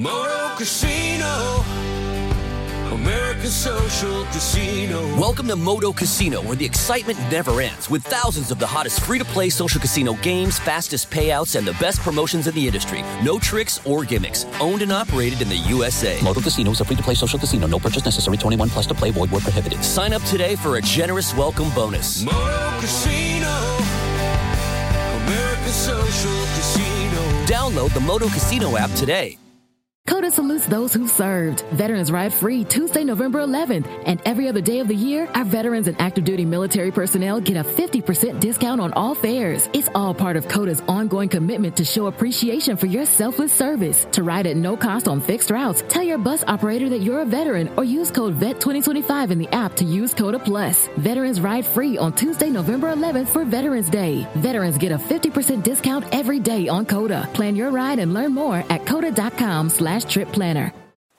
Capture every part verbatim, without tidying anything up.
Moto Casino, American Social Casino. Welcome to Moto Casino, where the excitement never ends, with thousands of the hottest free-to-play social casino games, fastest payouts, and the best promotions in the industry. No tricks or gimmicks. Owned and operated in the U S A. Moto Casino is a free-to-play social casino. No purchase necessary. twenty-one plus to play. Void where prohibited. Sign up today for a generous welcome bonus. Moto Casino, American Social Casino. Download the Moto Casino app today. CODA salutes those who served. Veterans Ride Free Tuesday, November eleventh. And every other day of the year, our veterans and active duty military personnel get a fifty percent discount on all fares. It's all part of CODA's ongoing commitment to show appreciation for your selfless service. To ride at no cost on fixed routes, tell your bus operator that you're a veteran or use code V E T twenty twenty-five in the app to use CODA Plus. Veterans Ride Free on Tuesday, November eleventh for Veterans Day. Veterans get a fifty percent discount every day on CODA. Plan your ride and learn more at coda.com slash trip planner.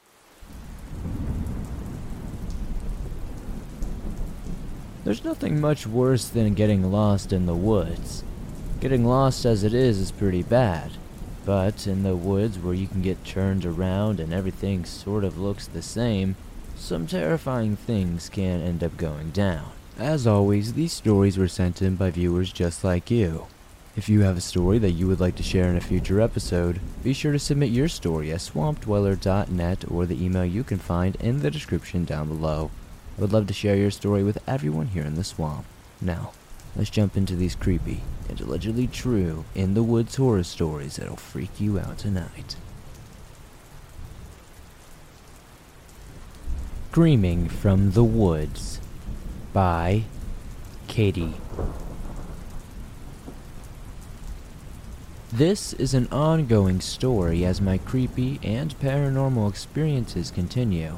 There's nothing much worse than getting lost in the woods. Getting lost as it is is pretty bad, but in the woods where you can get turned around and everything sort of looks the same, some terrifying things can end up going down. As always, these stories were sent in by viewers just like you. If you have a story that you would like to share in a future episode, be sure to submit your story at swamp dweller dot net or the email you can find in the description down below. I would love to share your story with everyone here in the swamp. Now, let's jump into these creepy and allegedly true in the woods horror stories that'll freak you out tonight. Screaming from the Woods by Katie. This is an ongoing story as my creepy and paranormal experiences continue.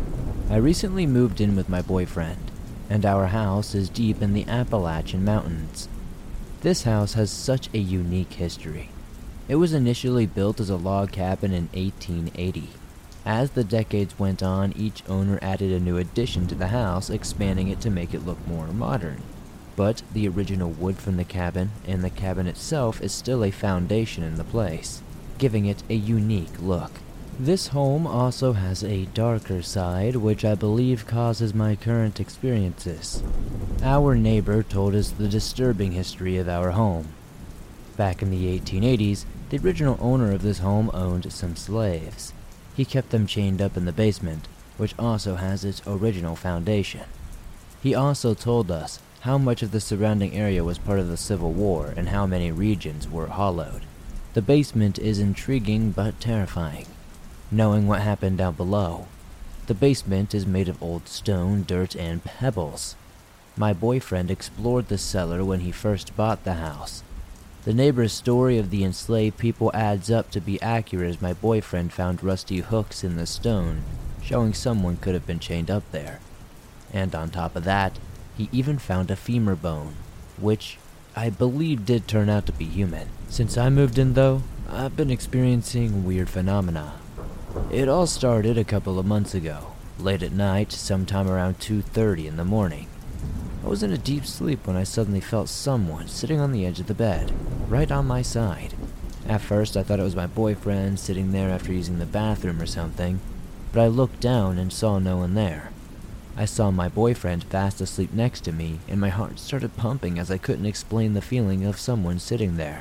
I recently moved in with my boyfriend, and our house is deep in the Appalachian Mountains. This house has such a unique history. It was initially built as a log cabin in eighteen eighty. As the decades went on, each owner added a new addition to the house, expanding it to make it look more modern. But the original wood from the cabin and the cabin itself is still a foundation in the place, giving it a unique look. This home also has a darker side, which I believe causes my current experiences. Our neighbor told us the disturbing history of our home. Back in the eighteen eighties, the original owner of this home owned some slaves. He kept them chained up in the basement, which also has its original foundation. He also told us how much of the surrounding area was part of the Civil War and how many regions were hollowed. The basement is intriguing but terrifying. Knowing what happened down below, the basement is made of old stone, dirt, and pebbles. My boyfriend explored the cellar when he first bought the house. The neighbor's story of the enslaved people adds up to be accurate as my boyfriend found rusty hooks in the stone, showing someone could have been chained up there. And on top of that, he even found a femur bone, which I believe did turn out to be human. Since I moved in though, I've been experiencing weird phenomena. It all started a couple of months ago, late at night, sometime around two thirty in the morning. I was in a deep sleep when I suddenly felt someone sitting on the edge of the bed, right on my side. At first I thought it was my boyfriend sitting there after using the bathroom or something, but I looked down and saw no one there. I saw my boyfriend fast asleep next to me, and my heart started pumping as I couldn't explain the feeling of someone sitting there.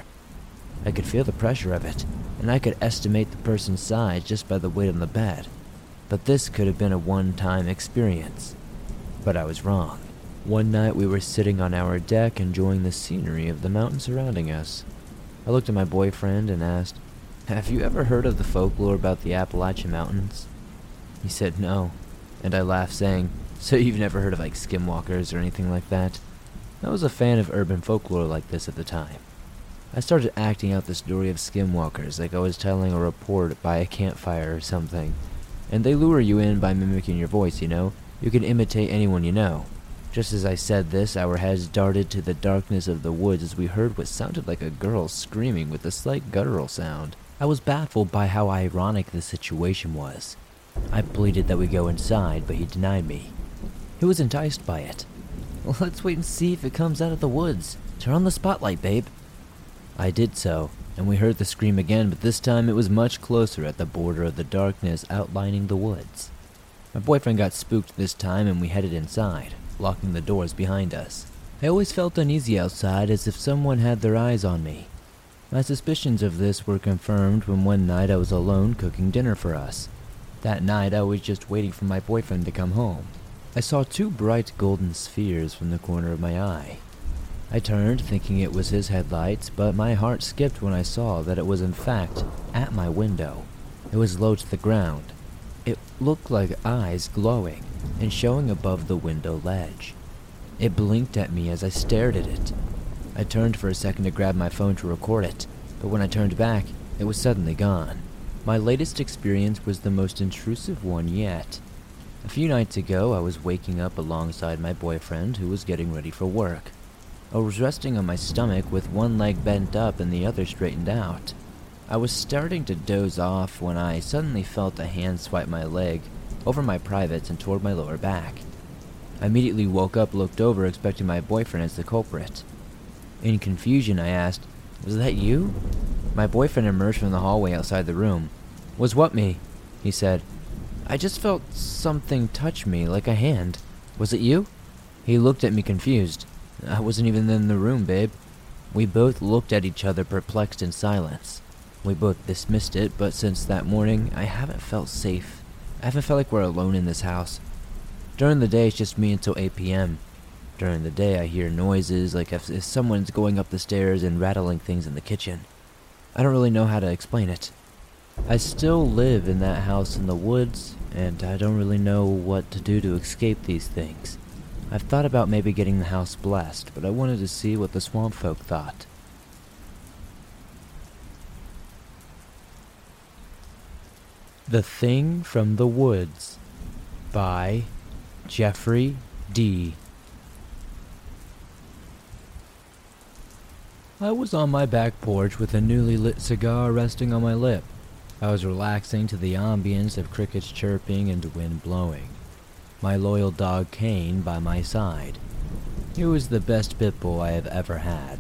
I could feel the pressure of it, and I could estimate the person's size just by the weight on the bed. But this could have been a one-time experience. But I was wrong. One night we were sitting on our deck enjoying the scenery of the mountains surrounding us. I looked at my boyfriend and asked, "Have you ever heard of the folklore about the Appalachian Mountains?" He said no, and I laughed saying, "So you've never heard of like skinwalkers or anything like that?" I was a fan of urban folklore like this at the time. I started acting out the story of skinwalkers like I was telling a report by a campfire or something. And they lure you in by mimicking your voice, you know? You can imitate anyone you know. Just as I said this, our heads darted to the darkness of the woods as we heard what sounded like a girl screaming with a slight guttural sound. I was baffled by how ironic the situation was. I pleaded that we go inside, but he denied me. He was enticed by it. "Let's wait and see if it comes out of the woods. Turn on the spotlight, babe." I did so, and we heard the scream again, but this time it was much closer at the border of the darkness outlining the woods. My boyfriend got spooked this time and we headed inside, locking the doors behind us. I always felt uneasy outside, as if someone had their eyes on me. My suspicions of this were confirmed when one night I was alone cooking dinner for us. That night I was just waiting for my boyfriend to come home. I saw two bright golden spheres from the corner of my eye. I turned, thinking it was his headlights, but my heart skipped when I saw that it was in fact at my window. It was low to the ground. It looked like eyes glowing and showing above the window ledge. It blinked at me as I stared at it. I turned for a second to grab my phone to record it, but when I turned back, it was suddenly gone. My latest experience was the most intrusive one yet. A few nights ago, I was waking up alongside my boyfriend, who was getting ready for work. I was resting on my stomach with one leg bent up and the other straightened out. I was starting to doze off when I suddenly felt a hand swipe my leg over my privates and toward my lower back. I immediately woke up, looked over, expecting my boyfriend as the culprit. In confusion, I asked, "Was that you?" My boyfriend emerged from the hallway outside the room. "Was what me?" he said. "I just felt something touch me, like a hand. Was it you?" He looked at me confused. "I wasn't even in the room, babe." We both looked at each other, perplexed in silence. We both dismissed it, but since that morning, I haven't felt safe. I haven't felt like we're alone in this house. During the day, it's just me until eight p.m. During the day, I hear noises, like if, if someone's going up the stairs and rattling things in the kitchen. I don't really know how to explain it. I still live in that house in the woods, and I don't really know what to do to escape these things. I've thought about maybe getting the house blessed, but I wanted to see what the swamp folk thought. The Thing from the Woods by Jeffrey D. I was on my back porch with a newly lit cigar resting on my lip. I was relaxing to the ambience of crickets chirping and wind blowing. My loyal dog Kane by my side. He was the best pit bull I have ever had.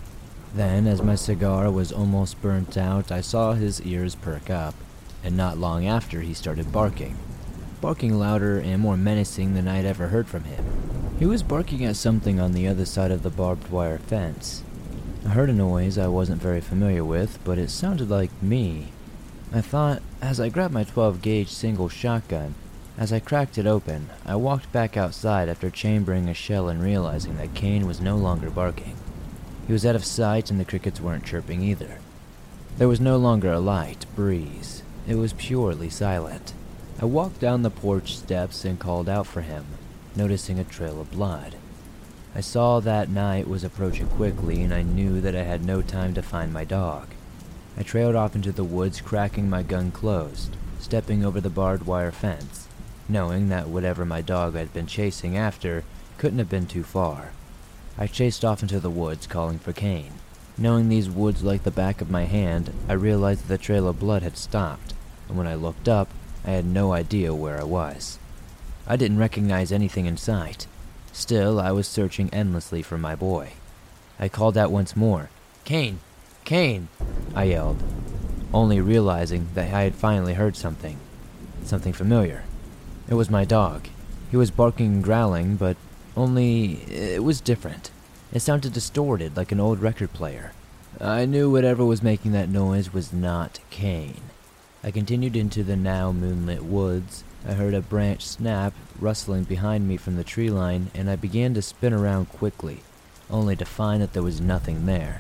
Then, as my cigar was almost burnt out, I saw his ears perk up, and not long after he started barking. Barking louder and more menacing than I'd ever heard from him. He was barking at something on the other side of the barbed wire fence. I heard a noise I wasn't very familiar with, but it sounded like me. I thought, as I grabbed my twelve gauge single shotgun, as I cracked it open, I walked back outside after chambering a shell and realizing that Kane was no longer barking. He was out of sight and the crickets weren't chirping either. There was no longer a light breeze. It was purely silent. I walked down the porch steps and called out for him, noticing a trail of blood. I saw that night was approaching quickly, and I knew that I had no time to find my dog. I trailed off into the woods, cracking my gun closed, stepping over the barbed wire fence, knowing that whatever my dog had been chasing after couldn't have been too far. I chased off into the woods, calling for Kane. Knowing these woods like the back of my hand, I realized that the trail of blood had stopped, and when I looked up, I had no idea where I was. I didn't recognize anything in sight. Still, I was searching endlessly for my boy. I called out once more, "Kane! Kane!" I yelled, only realizing that I had finally heard something. Something familiar. It was my dog. He was barking and growling, but only it was different. It sounded distorted, like an old record player. I knew whatever was making that noise was not Kane. I continued into the now moonlit woods. I heard a branch snap, rustling behind me from the tree line, and I began to spin around quickly, only to find that there was nothing there.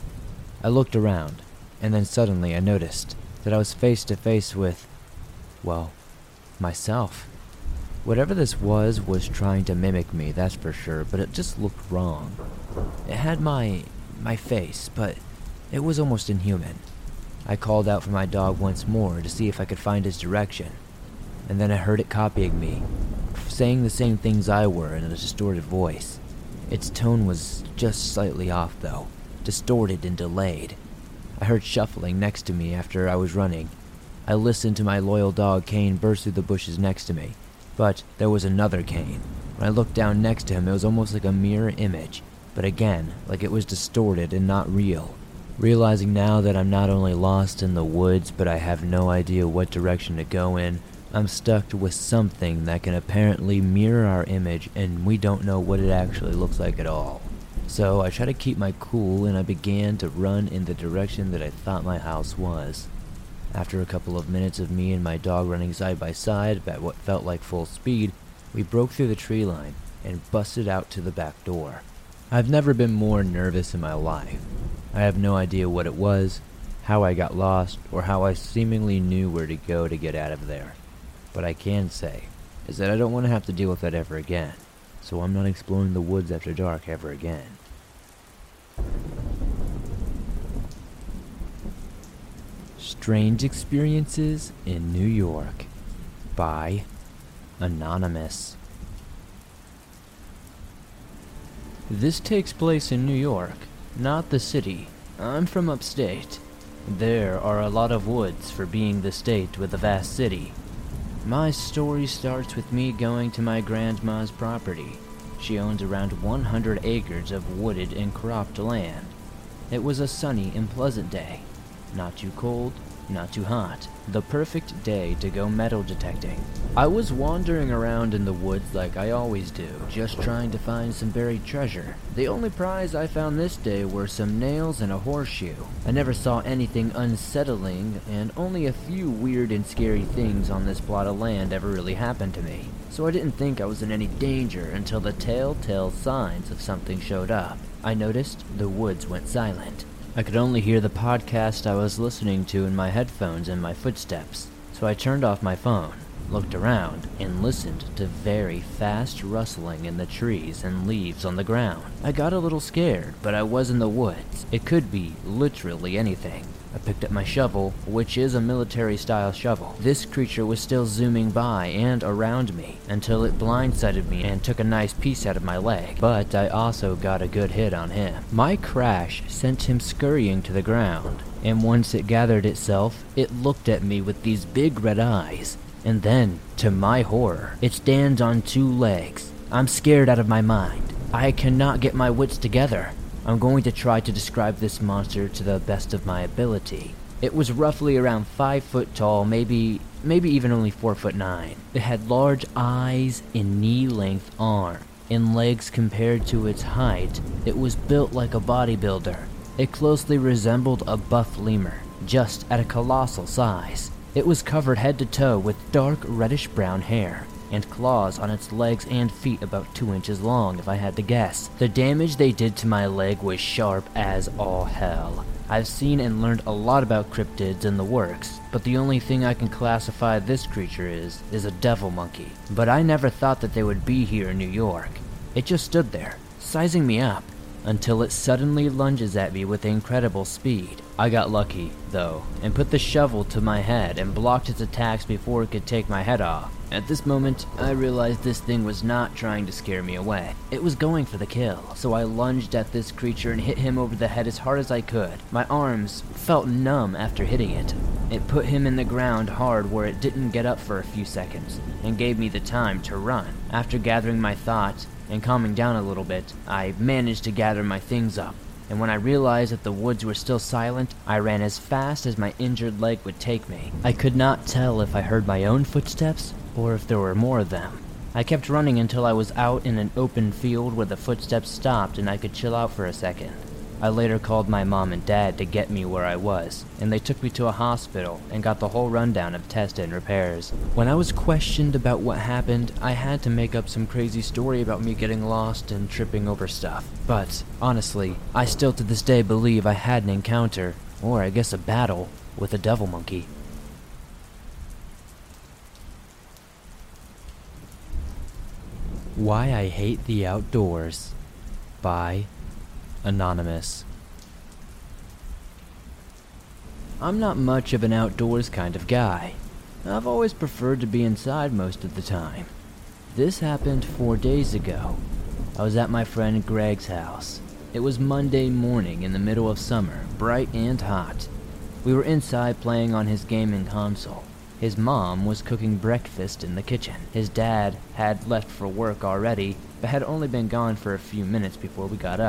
I looked around, and then suddenly I noticed that I was face to face with, well, myself. Whatever this was was trying to mimic me, that's for sure, but it just looked wrong. It had my, my face, but it was almost inhuman. I called out for my dog once more to see if I could find his direction, and then I heard it copying me, saying the same things I were in a distorted voice. Its tone was just slightly off, though, distorted and delayed. I heard shuffling next to me after I was running. I listened to my loyal dog Kane burst through the bushes next to me, but there was another Kane. When I looked down next to him, it was almost like a mirror image, but again, like it was distorted and not real. Realizing now that I'm not only lost in the woods, but I have no idea what direction to go in, I'm stuck with something that can apparently mirror our image, and we don't know what it actually looks like at all. So I try to keep my cool, and I began to run in the direction that I thought my house was. After a couple of minutes of me and my dog running side by side at what felt like full speed, we broke through the tree line and busted out to the back door. I've never been more nervous in my life. I have no idea what it was, how I got lost, or how I seemingly knew where to go to get out of there. What I can say is that I don't want to have to deal with that ever again, so I'm not exploring the woods after dark ever again. Strange Experiences in New York by Anonymous. This takes place in New York, not the city. I'm from upstate. There are a lot of woods for being the state with a vast city. My story starts with me going to my grandma's property. She owns around one hundred acres of wooded and cropped land. It was a sunny and pleasant day. Not too cold, not too hot. The perfect day to go metal detecting. I was wandering around in the woods like I always do, just trying to find some buried treasure. The only prize I found this day were some nails and a horseshoe. I never saw anything unsettling, and only a few weird and scary things on this plot of land ever really happened to me. So I didn't think I was in any danger until the telltale signs of something showed up. I noticed the woods went silent. I could only hear the podcast I was listening to in my headphones and my footsteps, so I turned off my phone, looked around, and listened to very fast rustling in the trees and leaves on the ground. I got a little scared, but I was in the woods. It could be literally anything. I picked up my shovel, which is a military-style shovel. This creature was still zooming by and around me until it blindsided me and took a nice piece out of my leg, but I also got a good hit on him. My crash sent him scurrying to the ground, and once it gathered itself, it looked at me with these big red eyes. And then, to my horror, it stands on two legs. I'm scared out of my mind. I cannot get my wits together. I'm going to try to describe this monster to the best of my ability. It was roughly around five foot tall, maybe maybe even only four foot nine. It had large eyes and knee-length arms, and legs compared to its height. It was built like a bodybuilder. It closely resembled a buff lemur, just at a colossal size. It was covered head to toe with dark reddish-brown hair, and claws on its legs and feet about two inches long, if I had to guess. The damage they did to my leg was sharp as all hell. I've seen and learned a lot about cryptids in the works, but the only thing I can classify this creature as is a devil monkey. But I never thought that they would be here in New York. It just stood there, sizing me up, until it suddenly lunges at me with incredible speed. I got lucky, though, and put the shovel to my head and blocked its attacks before it could take my head off. At this moment, I realized this thing was not trying to scare me away. It was going for the kill, so I lunged at this creature and hit him over the head as hard as I could. My arms felt numb after hitting it. It put him in the ground hard where it didn't get up for a few seconds, and gave me the time to run. After gathering my thoughts and calming down a little bit, I managed to gather my things up, and when I realized that the woods were still silent, I ran as fast as my injured leg would take me. I could not tell if I heard my own footsteps or if there were more of them. I kept running until I was out in an open field where the footsteps stopped and I could chill out for a second. I later called my mom and dad to get me where I was, and they took me to a hospital and got the whole rundown of tests and repairs. When I was questioned about what happened, I had to make up some crazy story about me getting lost and tripping over stuff. But, honestly, I still to this day believe I had an encounter, or I guess a battle, with a devil monkey. Why I Hate the Outdoors by Anonymous. I'm not much of an outdoors kind of guy. I've always preferred to be inside most of the time. This happened four days ago. I was at my friend Greg's house. It was Monday morning in the middle of summer, bright and hot. We were inside playing on his gaming console. His mom was cooking breakfast in the kitchen. His dad had left for work already, but had only been gone for a few minutes before we got up.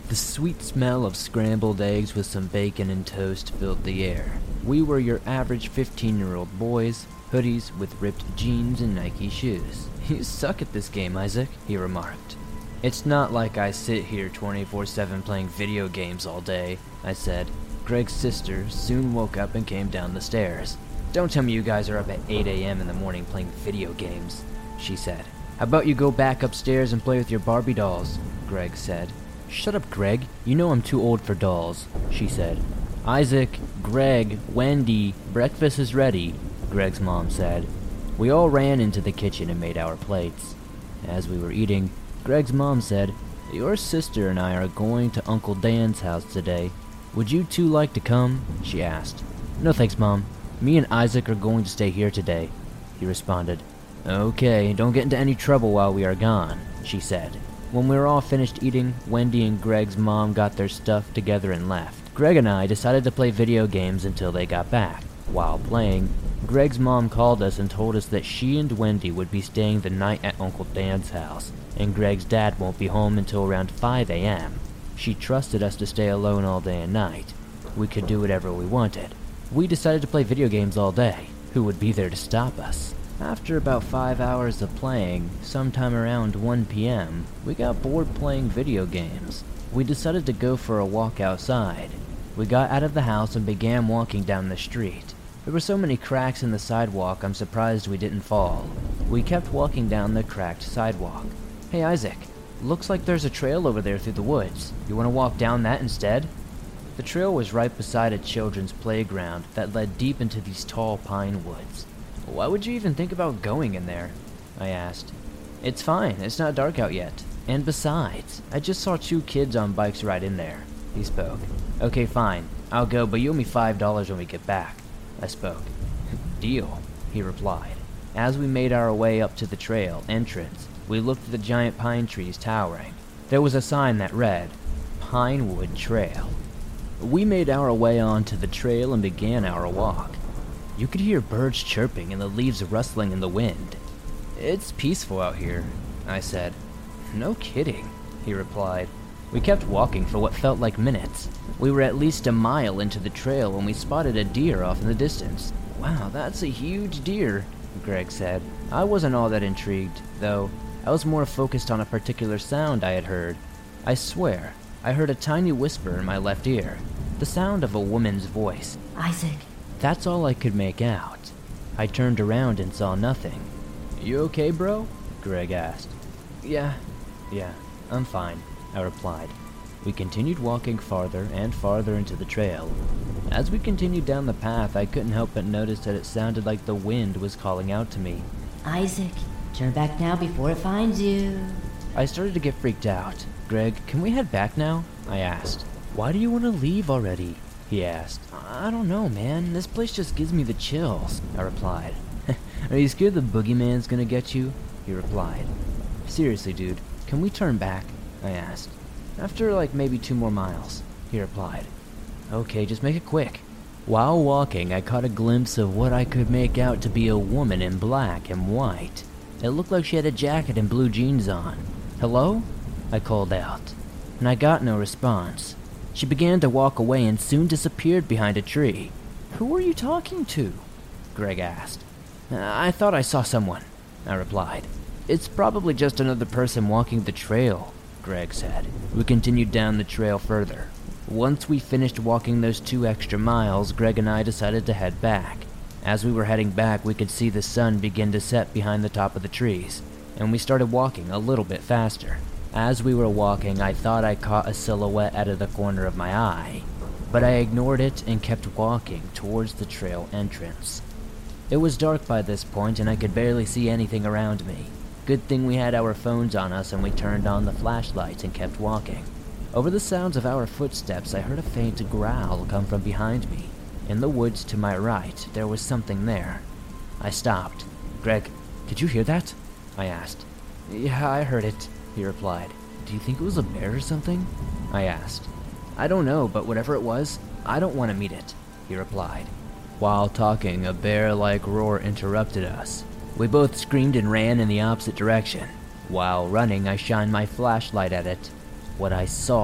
The sweet smell of scrambled eggs with some bacon and toast filled the air. We were your average fifteen-year-old boys, hoodies with ripped jeans and Nike shoes. "You suck at this game, Isaac," he remarked. "It's not like I sit here twenty-four seven playing video games all day," I said. Greg's sister soon woke up and came down the stairs. "Don't tell me you guys are up at eight a.m. in the morning playing video games," she said. "How about you go back upstairs and play with your Barbie dolls?" Greg said. "Shut up, Greg. You know I'm too old for dolls," she said. "Isaac, Greg, Wendy, breakfast is ready," Greg's mom said. We all ran into the kitchen and made our plates. As we were eating, Greg's mom said, "Your sister and I are going to Uncle Dan's house today. Would you two like to come?" she asked. "No thanks, Mom. Me and Isaac are going to stay here today," he responded. "Okay, don't get into any trouble while we are gone," she said. When we were all finished eating, Wendy and Greg's mom got their stuff together and left. Greg and I decided to play video games until they got back. While playing, Greg's mom called us and told us that she and Wendy would be staying the night at Uncle Dan's house, and Greg's dad won't be home until around five a.m. She trusted us to stay alone all day and night. We could do whatever we wanted. We decided to play video games all day. Who would be there to stop us? After about five hours of playing, sometime around one p.m., we got bored playing video games. We decided to go for a walk outside. We got out of the house and began walking down the street. There were so many cracks in the sidewalk, I'm surprised we didn't fall. We kept walking down the cracked sidewalk. "Hey Isaac, looks like there's a trail over there through the woods. You want to walk down that instead?" The trail was right beside a children's playground that led deep into these tall pine woods. "Why would you even think about going in there?" I asked. "It's fine, it's not dark out yet. And besides, I just saw two kids on bikes right in there," he spoke. "Okay, fine, I'll go, but you owe me five dollars when we get back," I spoke. "Deal," he replied. As we made our way up to the trail entrance, we looked at the giant pine trees towering. There was a sign that read, "Pinewood Trail." We made our way onto the trail and began our walk. You could hear birds chirping and the leaves rustling in the wind. "It's peaceful out here," I said. "No kidding," he replied. We kept walking for what felt like minutes. We were at least a mile into the trail when we spotted a deer off in the distance. "Wow, that's a huge deer," Greg said. I wasn't all that intrigued, though. I was more focused on a particular sound I had heard. I swear, I heard a tiny whisper in my left ear, the sound of a woman's voice. "Isaac." That's all I could make out. I turned around and saw nothing. "You okay, bro?" Greg asked. Yeah, yeah, I'm fine," I replied. We continued walking farther and farther into the trail. As we continued down the path, I couldn't help but notice that it sounded like the wind was calling out to me. "Isaac, turn back now before it finds you." I started to get freaked out. "Greg, can we head back now?" I asked. "Why do you want to leave already?" he asked. "I don't know, man. This place just gives me the chills," I replied. "Are you scared the boogeyman's gonna get you?" he replied. "Seriously, dude, can we turn back?" I asked. "After like maybe two more miles," he replied. "Okay, just make it quick." While walking, I caught a glimpse of what I could make out to be a woman in black and white. It looked like she had a jacket and blue jeans on. "Hello?" I called out, and I got no response. She began to walk away and soon disappeared behind a tree. "Who were you talking to?" Greg asked. "I thought I saw someone," I replied. "It's probably just another person walking the trail," Greg said. We continued down the trail further. Once we finished walking those two extra miles, Greg and I decided to head back. As we were heading back, we could see the sun begin to set behind the top of the trees, and we started walking a little bit faster. As we were walking, I thought I caught a silhouette out of the corner of my eye, but I ignored it and kept walking towards the trail entrance. It was dark by this point and I could barely see anything around me. Good thing we had our phones on us and we turned on the flashlights and kept walking. Over the sounds of our footsteps, I heard a faint growl come from behind me. In the woods to my right, there was something there. I stopped. "Greg, did you hear that?" I asked. "Yeah, I heard it," he replied. "Do you think it was a bear or something?" I asked. "I don't know, but whatever it was, I don't want to meet it," he replied. While talking, a bear-like roar interrupted us. We both screamed and ran in the opposite direction. While running, I shined my flashlight at it. What I saw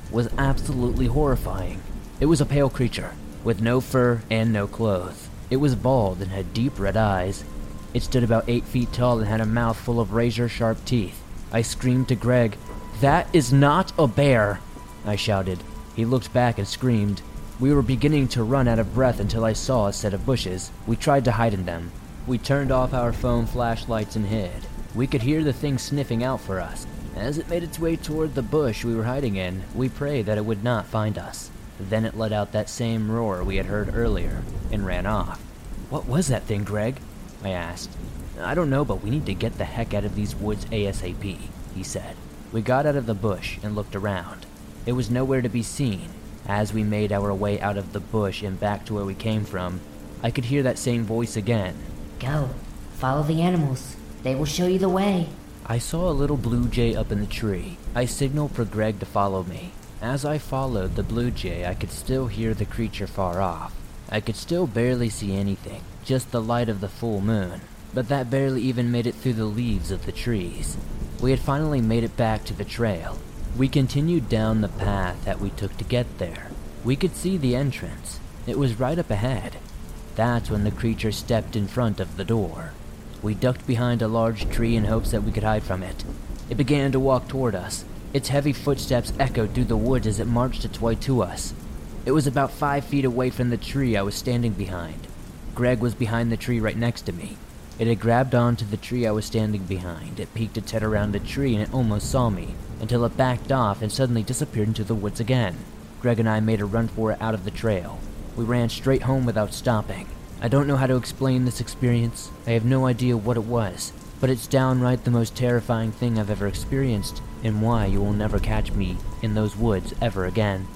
was absolutely horrifying. It was a pale creature, with no fur and no clothes. It was bald and had deep red eyes. It stood about eight feet tall and had a mouth full of razor-sharp teeth. I screamed to Greg, "That is not a bear!" I shouted. He looked back and screamed. We were beginning to run out of breath until I saw a set of bushes. We tried to hide in them. We turned off our phone flashlights and hid. We could hear the thing sniffing out for us. As it made its way toward the bush we were hiding in, we prayed that it would not find us. Then it let out that same roar we had heard earlier and ran off. "What was that thing, Greg?" I asked. "I don't know, but we need to get the heck out of these woods ASAP," he said. We got out of the bush and looked around. It was nowhere to be seen. As we made our way out of the bush and back to where we came from, I could hear that same voice again. Go. Follow the animals. They will show you the way. I saw a little blue jay up in the tree. I signaled for Greg to follow me. As I followed the blue jay, I could still hear the creature far off. I could still barely see anything, just the light of the full moon, but that barely even made it through the leaves of the trees. We had finally made it back to the trail. We continued down the path that we took to get there. We could see the entrance. It was right up ahead. That's when the creature stepped in front of the door. We ducked behind a large tree in hopes that we could hide from it. It began to walk toward us. Its heavy footsteps echoed through the woods as it marched its way to us. It was about five feet away from the tree I was standing behind. Greg was behind the tree right next to me. It had grabbed onto the tree I was standing behind. It peeked its head around the tree and it almost saw me, until it backed off and suddenly disappeared into the woods again. Greg and I made a run for it out of the trail. We ran straight home without stopping. I don't know how to explain this experience. I have no idea what it was, but it's downright the most terrifying thing I've ever experienced, and why you will never catch me in those woods ever again.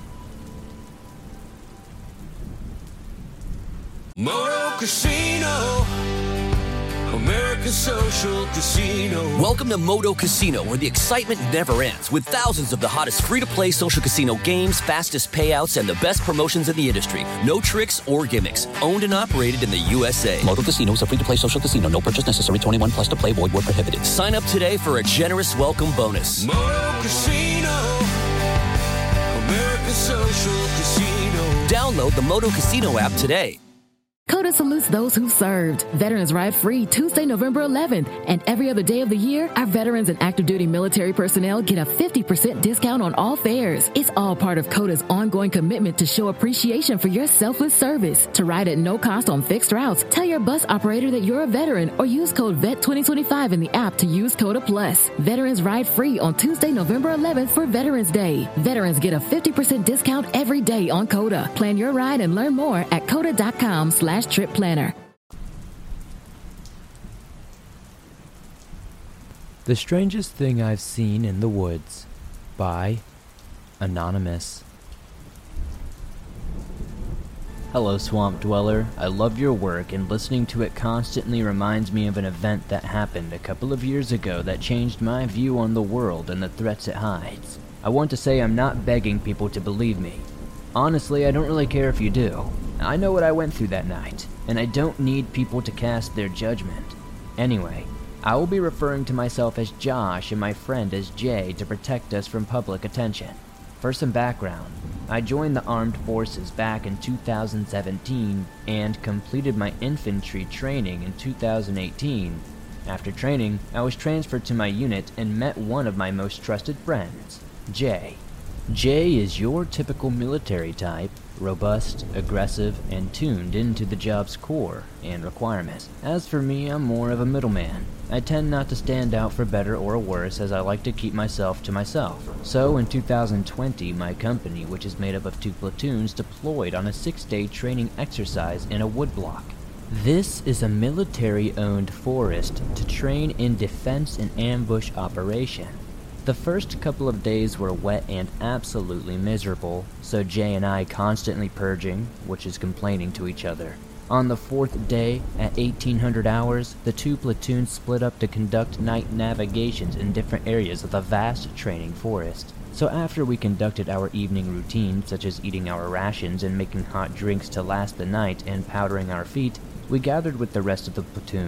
Moto Casino, American Social Casino. Welcome to Moto Casino, where the excitement never ends, with thousands of the hottest free-to-play social casino games, fastest payouts, and the best promotions in the industry. No tricks or gimmicks. Owned and operated in the U S A. Moto Casino is a free-to-play social casino. No purchase necessary. twenty-one plus to play. Void where prohibited. Sign up today for a generous welcome bonus. Moto Casino, American Social Casino. Download the Moto Casino app today. CODA salutes those who served. Veterans Ride free Tuesday, November eleventh. And every other day of the year, our veterans and active duty military personnel get a fifty percent discount on all fares. It's all part of CODA's ongoing commitment to show appreciation for your selfless service. To ride at no cost on fixed routes, tell your bus operator that you're a veteran or use code V E T twenty twenty-five in the app to use CODA Plus. Veterans Ride free on Tuesday, November eleventh for Veterans Day. Veterans get a fifty percent discount every day on CODA. Plan your ride and learn more at coda.com slash trip planner. The Strangest Thing I've Seen in the Woods by Anonymous. Hello, Swamp Dweller. I love your work, and listening to it constantly reminds me of an event that happened a couple of years ago that changed my view on the world and the threats it hides. I want to say I'm not begging people to believe me. Honestly, I don't really care if you do. I know what I went through that night, and I don't need people to cast their judgment. Anyway, I will be referring to myself as Josh and my friend as Jay to protect us from public attention. For some background, I joined the armed forces back in two thousand seventeen and completed my infantry training in two thousand eighteen. After training, I was transferred to my unit and met one of my most trusted friends, Jay. Jay is your typical military type, robust, aggressive, and tuned into the job's core and requirements. As for me, I'm more of a middleman. I tend not to stand out for better or worse, as I like to keep myself to myself. So in two thousand twenty, my company, which is made up of two platoons, deployed on a six-day training exercise in a woodblock. This is a military-owned forest to train in defense and ambush operation. The first couple of days were wet and absolutely miserable, so Jay and I constantly purging, which is complaining to each other. On the fourth day, at eighteen hundred hours, the two platoons split up to conduct night navigations in different areas of the vast training forest. So after we conducted our evening routine, such as eating our rations and making hot drinks to last the night and powdering our feet, we gathered with the rest of the platoon.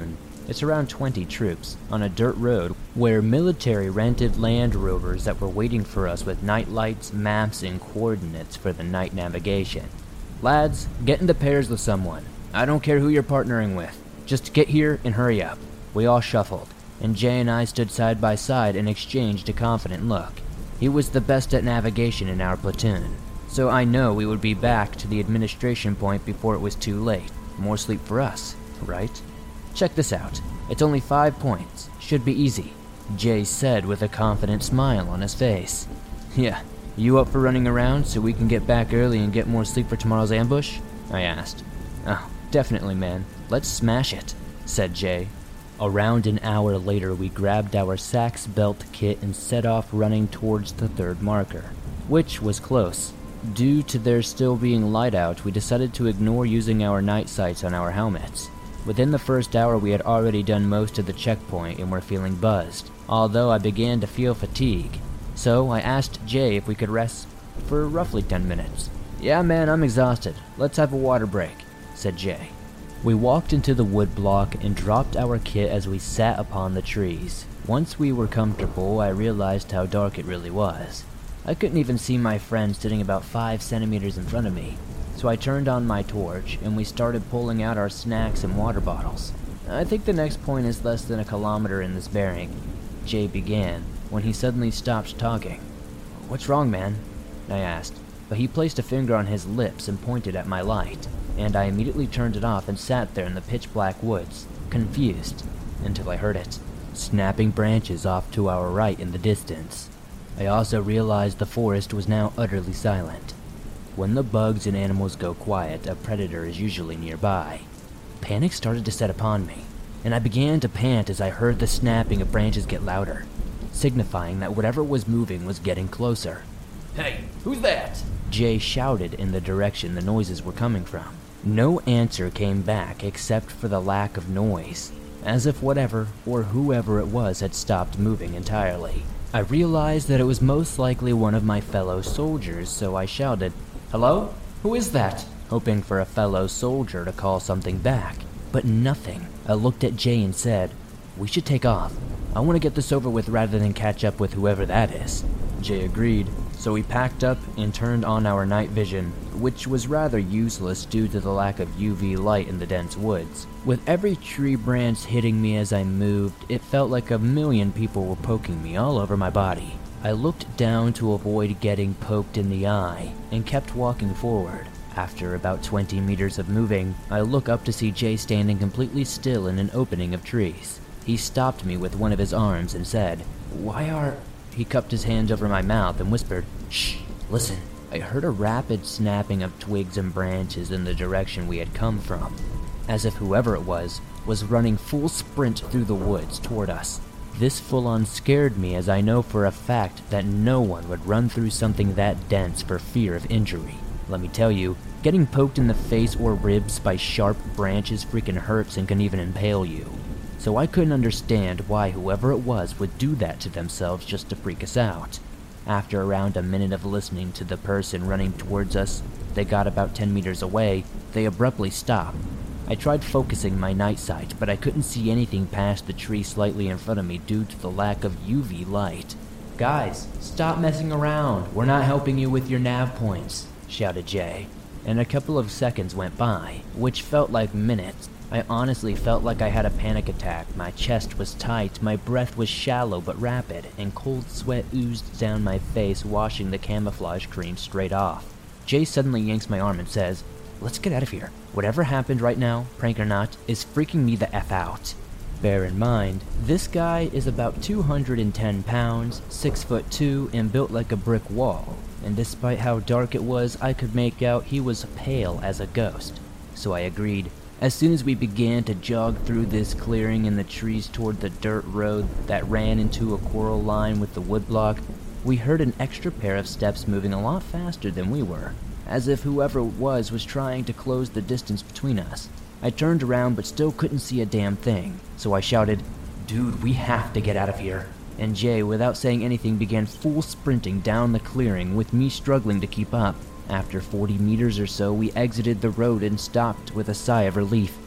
It's around twenty troops, on a dirt road where military rented Land Rovers that were waiting for us with night lights, maps, and coordinates for the night navigation. Lads, get into pairs with someone. I don't care who you're partnering with. Just get here and hurry up. We all shuffled, and Jay and I stood side by side and exchanged a confident look. He was the best at navigation in our platoon, so I know we would be back to the administration point before it was too late. More sleep for us, right? Check this out. It's only five points. Should be easy, Jay said with a confident smile on his face. Yeah, you up for running around so we can get back early and get more sleep for tomorrow's ambush? I asked. Oh, definitely, man. Let's smash it, said Jay. Around an hour later, we grabbed our Saks belt kit and set off running towards the third marker, which was close. Due to there still being light out, we decided to ignore using our night sights on our helmets. Within the first hour, we had already done most of the checkpoint and were feeling buzzed, although I began to feel fatigue. So I asked Jay if we could rest for roughly ten minutes. Yeah, man, I'm exhausted. Let's have a water break, said Jay. We walked into the wood block and dropped our kit as we sat upon the trees. Once we were comfortable, I realized how dark it really was. I couldn't even see my friend sitting about five centimeters in front of me. So I turned on my torch, and we started pulling out our snacks and water bottles. I think the next point is less than a kilometer in this bearing, Jay began, when he suddenly stopped talking. What's wrong, man? I asked, but he placed a finger on his lips and pointed at my light, and I immediately turned it off and sat there in the pitch-black woods, confused, until I heard it, snapping branches off to our right in the distance. I also realized the forest was now utterly silent. When the bugs and animals go quiet, a predator is usually nearby. Panic started to set upon me, and I began to pant as I heard the snapping of branches get louder, signifying that whatever was moving was getting closer. Hey, who's that? Jay shouted in the direction the noises were coming from. No answer came back except for the lack of noise, as if whatever or whoever it was had stopped moving entirely. I realized that it was most likely one of my fellow soldiers, so I shouted, "Hello? Who is that?" hoping for a fellow soldier to call something back, but nothing. I looked at Jay and said, "We should take off. I want to get this over with rather than catch up with whoever that is." Jay agreed, so we packed up and turned on our night vision, which was rather useless due to the lack of U V light in the dense woods. With every tree branch hitting me as I moved, it felt like a million people were poking me all over my body. I looked down to avoid getting poked in the eye and kept walking forward. After about twenty meters of moving, I look up to see Jay standing completely still in an opening of trees. He stopped me with one of his arms and said, "Why are..." He cupped his hands over my mouth and whispered, "Shh, listen." I heard a rapid snapping of twigs and branches in the direction we had come from, as if whoever it was, was running full sprint through the woods toward us. This full-on scared me, as I know for a fact that no one would run through something that dense for fear of injury. Let me tell you, getting poked in the face or ribs by sharp branches freaking hurts and can even impale you. So I couldn't understand why whoever it was would do that to themselves just to freak us out. After around a minute of listening to the person running towards us, they got about ten meters away, they abruptly stopped. I tried focusing my night sight, but I couldn't see anything past the tree slightly in front of me due to the lack of U V light. "Guys, stop messing around. We're not helping you with your nav points," shouted Jay. And a couple of seconds went by, which felt like minutes. I honestly felt like I had a panic attack. My chest was tight, my breath was shallow but rapid, and cold sweat oozed down my face, washing the camouflage cream straight off. Jay suddenly yanks my arm and says, "Let's get out of here. Whatever happened right now, prank or not, is freaking me the F out." Bear in mind, this guy is about two hundred ten pounds, six foot two, and built like a brick wall, and despite how dark it was, I could make out he was pale as a ghost. So I agreed. As soon as we began to jog through this clearing in the trees toward the dirt road that ran into a coral line with the woodblock, we heard an extra pair of steps moving a lot faster than we were, as if whoever it was was trying to close the distance between us. I turned around but still couldn't see a damn thing, so I shouted, "Dude, we have to get out of here." And Jay, without saying anything, began full sprinting down the clearing with me struggling to keep up. After forty meters or so, we exited the road and stopped with a sigh of relief.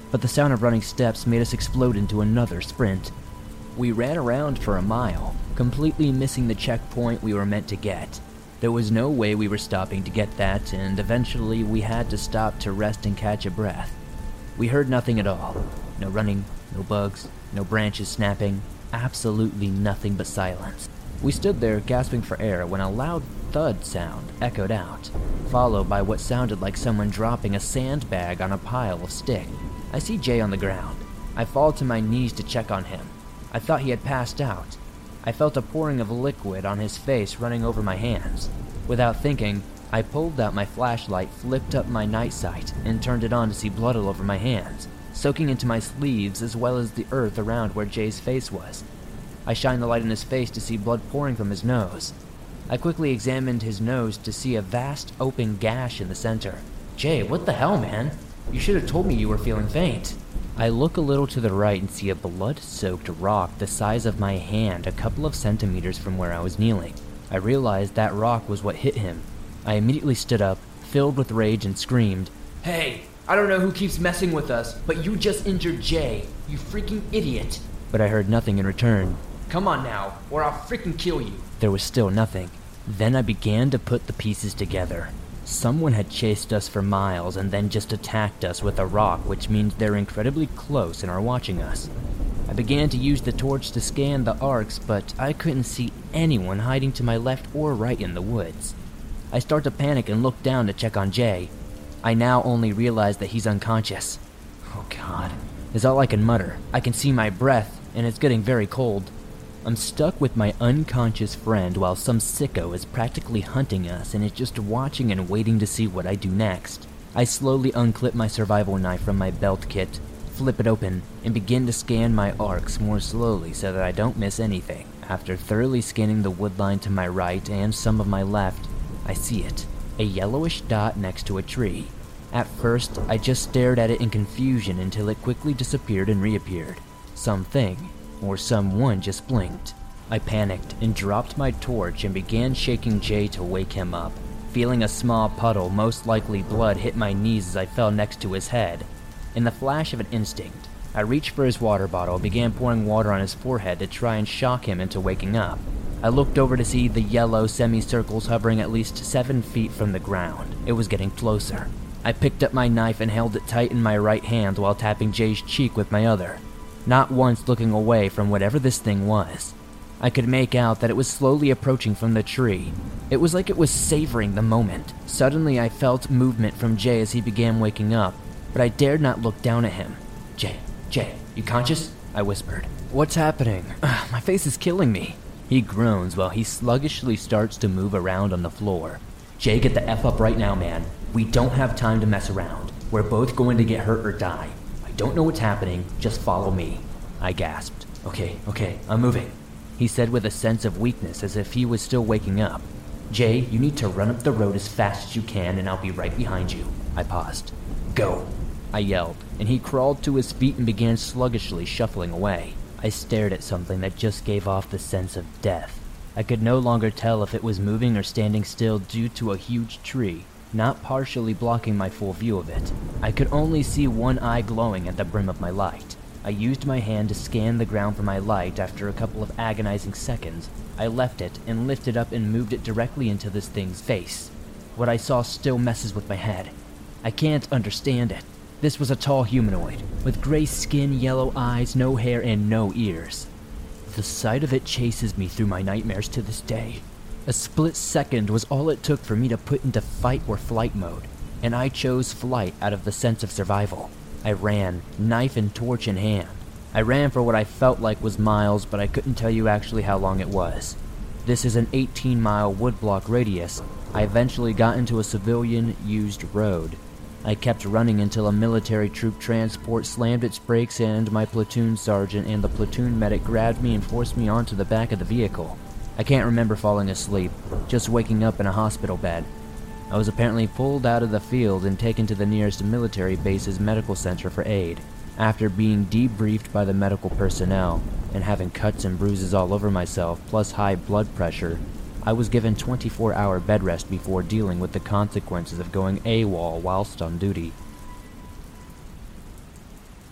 but the sound of running steps made us explode into another sprint. We ran around for a mile, completely missing the checkpoint we were meant to get. There was no way we were stopping to get that, and eventually we had to stop to rest and catch a breath. We heard nothing at all. No running, no bugs, no branches snapping, absolutely nothing but silence. We stood there gasping for air when a loud thud sound echoed out, followed by what sounded like someone dropping a sandbag on a pile of sticks. I see Jay on the ground. I fall to my knees to check on him. I thought he had passed out. I felt a pouring of liquid on his face running over my hands. Without thinking, I pulled out my flashlight, flipped up my night sight, and turned it on to see blood all over my hands, soaking into my sleeves as well as the earth around where Jay's face was. I shined the light in his face to see blood pouring from his nose. I quickly examined his nose to see a vast open gash in the center. Jay, what the hell, man? You should have told me you were feeling faint. I look a little to the right and see a blood-soaked rock the size of my hand a couple of centimeters from where I was kneeling. I realized that rock was what hit him. I immediately stood up, filled with rage, and screamed, "Hey, I don't know who keeps messing with us, but you just injured Jay, you freaking idiot!" But I heard nothing in return. "Come on now, or I'll freaking kill you." There was still nothing. Then I began to put the pieces together. Someone had chased us for miles and then just attacked us with a rock, which means they're incredibly close and are watching us. I began to use the torch to scan the arcs, but I couldn't see anyone hiding to my left or right in the woods. I start to panic and look down to check on Jay. I now only realize that he's unconscious. Oh God, is all I can mutter. I can see my breath, and it's getting very cold. I'm stuck with my unconscious friend while some sicko is practically hunting us and is just watching and waiting to see what I do next. I slowly unclip my survival knife from my belt kit, flip it open, and begin to scan my arcs more slowly so that I don't miss anything. After thoroughly scanning the woodline to my right and some of my left, I see it, a yellowish dot next to a tree. At first, I just stared at it in confusion until it quickly disappeared and reappeared. Something, or someone, just blinked. I panicked and dropped my torch and began shaking Jay to wake him up. Feeling a small puddle, most likely blood, hit my knees as I fell next to his head. In the flash of an instinct, I reached for his water bottle and began pouring water on his forehead to try and shock him into waking up. I looked over to see the yellow semicircles hovering at least seven feet from the ground. It was getting closer. I picked up my knife and held it tight in my right hand while tapping Jay's cheek with my other, not once looking away from whatever this thing was. I could make out that it was slowly approaching from the tree. It was like it was savoring the moment. Suddenly I felt movement from Jay as he began waking up, but I dared not look down at him. Jay, Jay, you conscious? I whispered. What's happening? Ugh, my face is killing me. He groans while he sluggishly starts to move around on the floor. Jay, get the F up right now, man. We don't have time to mess around. We're both going to get hurt or die. I don't know what's happening, just follow me. I gasped. Okay, okay, I'm moving, he said with a sense of weakness as if he was still waking up. Jay, you need to run up the road as fast as you can and I'll be right behind you. I paused. Go, I yelled, and he crawled to his feet and began sluggishly shuffling away. I stared at something that just gave off the sense of death. I could no longer tell if it was moving or standing still due to a huge tree, not partially blocking my full view of it. I could only see one eye glowing at the brim of my light. I used my hand to scan the ground for my light. After a couple of agonizing seconds, I left it and lifted up and moved it directly into this thing's face. What I saw still messes with my head. I can't understand it. This was a tall humanoid, with gray skin, yellow eyes, no hair, and no ears. The sight of it chases me through my nightmares to this day. A split second was all it took for me to put into fight or flight mode, and I chose flight out of the sense of survival. I ran, knife and torch in hand. I ran for what I felt like was miles, but I couldn't tell you actually how long it was. This is an eighteen mile woodblock radius. I eventually got into a civilian-used road. I kept running until a military troop transport slammed its brakes and my platoon sergeant and the platoon medic grabbed me and forced me onto the back of the vehicle. I can't remember falling asleep, just waking up in a hospital bed. I was apparently pulled out of the field and taken to the nearest military base's medical center for aid. After being debriefed by the medical personnel and having cuts and bruises all over myself plus high blood pressure, I was given twenty-four hour bed rest before dealing with the consequences of going AWOL whilst on duty.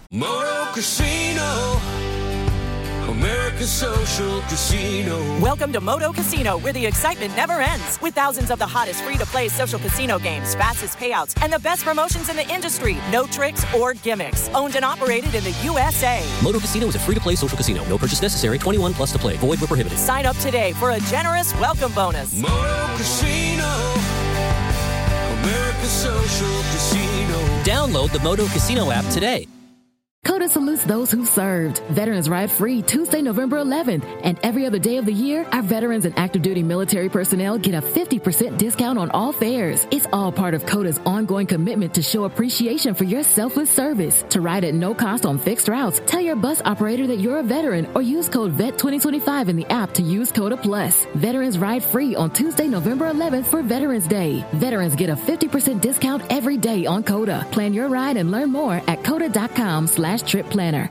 Moto Casino, America's Social Casino. Welcome to Moto Casino, where the excitement never ends. With thousands of the hottest free-to-play social casino games, fastest payouts, and the best promotions in the industry. No tricks or gimmicks. Owned and operated in the U S A. Moto Casino is a free-to-play social casino. No purchase necessary. twenty-one plus to play. Void where prohibited. Sign up today for a generous welcome bonus. Moto Casino, America's Social Casino. Download the Moto Casino app today. CODA salutes those who served. Veterans Ride free Tuesday, November eleventh. And every other day of the year, our veterans and active duty military personnel get a fifty percent discount on all fares. It's all part of CODA's ongoing commitment to show appreciation for your selfless service. To ride at no cost on fixed routes, tell your bus operator that you're a veteran or use code V E T twenty twenty-five in the app to use CODA Plus. Veterans Ride free on Tuesday, November eleventh for Veterans Day. Veterans get a fifty percent discount every day on CODA. Plan your ride and learn more at coda.com slash trip planner.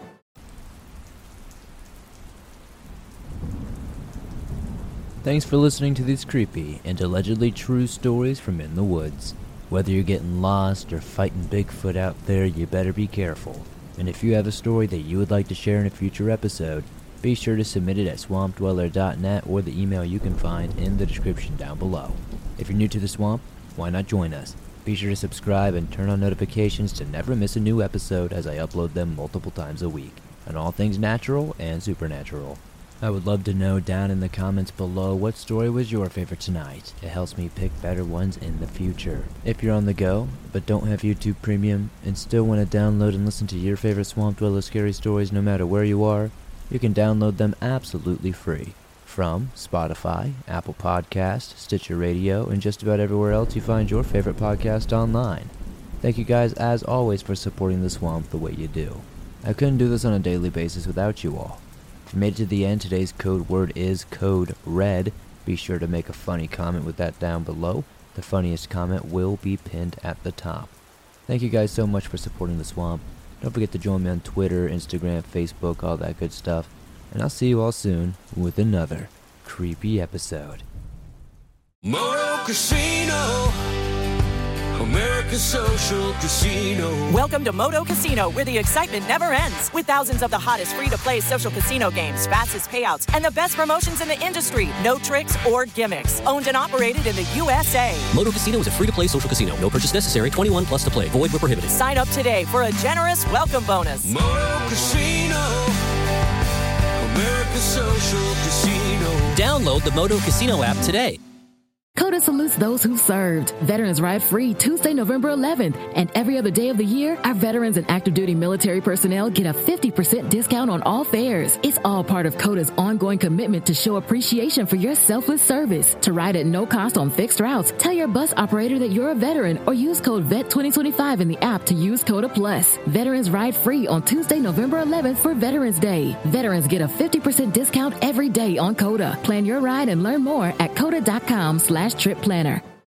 Thanks for listening to these creepy and allegedly true stories from in the woods. Whether you're getting lost or fighting Bigfoot out there, you better be careful. And if you have a story that you would like to share in a future episode, be sure to submit it at swamp dweller dot net or the email you can find in the description down below. If you're new to the swamp, why not join us? Be sure to subscribe and turn on notifications to never miss a new episode as I upload them multiple times a week on all things natural and supernatural. I would love to know down in the comments below what story was your favorite tonight. It helps me pick better ones in the future. If you're on the go, but don't have YouTube Premium, and still want to download and listen to your favorite Swamp Dweller scary stories no matter where you are, you can download them absolutely free from Spotify, Apple Podcast, Stitcher Radio, and just about everywhere else you find your favorite podcast online. Thank you guys as always for supporting the Swamp the way you do. I couldn't do this on a daily basis without you all. If you made it to the end, today's code word is code RED. Be sure to make a funny comment with that down below. The funniest comment will be pinned at the top. Thank you guys so much for supporting the Swamp. Don't forget to join me on Twitter, Instagram, Facebook, all that good stuff. And I'll see you all soon with another creepy episode. Moto Casino, America's Social Casino. Welcome to Moto Casino, where the excitement never ends. With thousands of the hottest free-to-play social casino games, fastest payouts, and the best promotions in the industry. No tricks or gimmicks. Owned and operated in the U S A. Moto Casino is a free-to-play social casino. No purchase necessary. twenty-one plus to play. Void where prohibited. Sign up today for a generous welcome bonus. Moto Casino, America's Social Casino. Download the Moto Casino app today. CODA salutes those who served. Veterans Ride free Tuesday, November eleventh. And every other day of the year, our veterans and active duty military personnel get a fifty percent discount on all fares. It's all part of CODA's ongoing commitment to show appreciation for your selfless service. To ride at no cost on fixed routes, tell your bus operator that you're a veteran or use code V E T twenty twenty-five in the app to use CODA Plus. Veterans Ride free on Tuesday, November eleventh for Veterans Day. Veterans get a fifty percent discount every day on CODA. Plan your ride and learn more at coda.com slash trip planner.